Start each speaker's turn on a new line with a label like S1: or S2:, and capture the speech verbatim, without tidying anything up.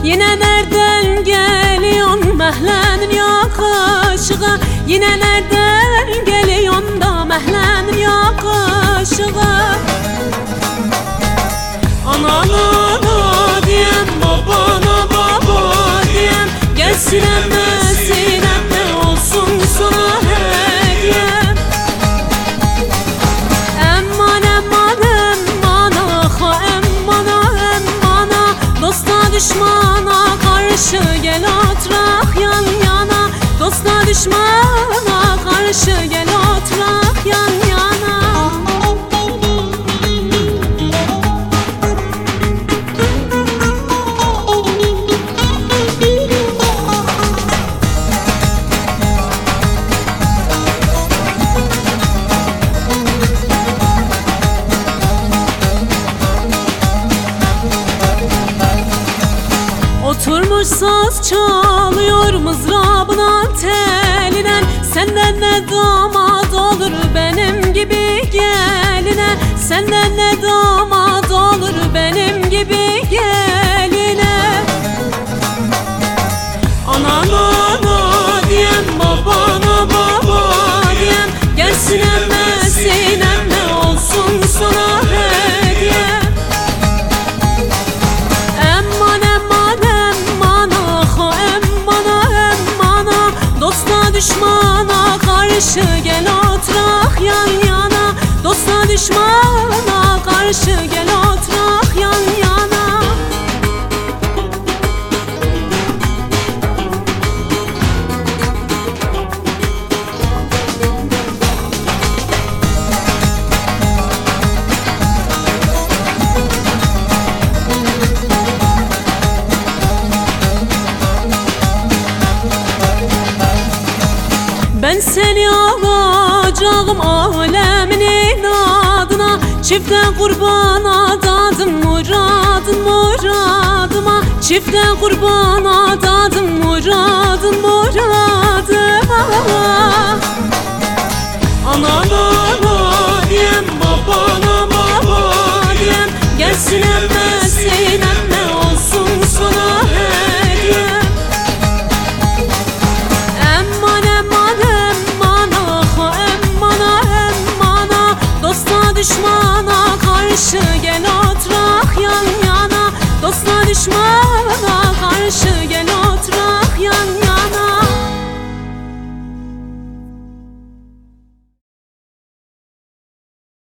S1: Yine nereden geliyorsun mehlenin yakışığı? Yine nereden geliyorsun da mehlenin yakışığı? Analana diyem, babana baba diyem, gelsin emmesin emme olsun sana hediyem. Emman emman emman aha emmana emmana, dosta düşmana karşı gel oturak yan yana. Dosta düşmana karşı gel oturak yan yana. Oturmuş saz çalıyor mızrabına teline, senden ne damat olur benim gibi geline. Senden ne damat olur benim gibi geline. Anana ana diyem, babana baba diyem, gelsin emmesin emme olsun sana hediyem. Emman emman emman aha emmana emmana, dosta düşmana karşı gel oturak yan yana. Dosta düşmana karşı gel oturak yan yana. Ben seni alacağım alemin adına, çifte kurban adadım muradın muradıma. Çifte kurban adadım muradın muradıma.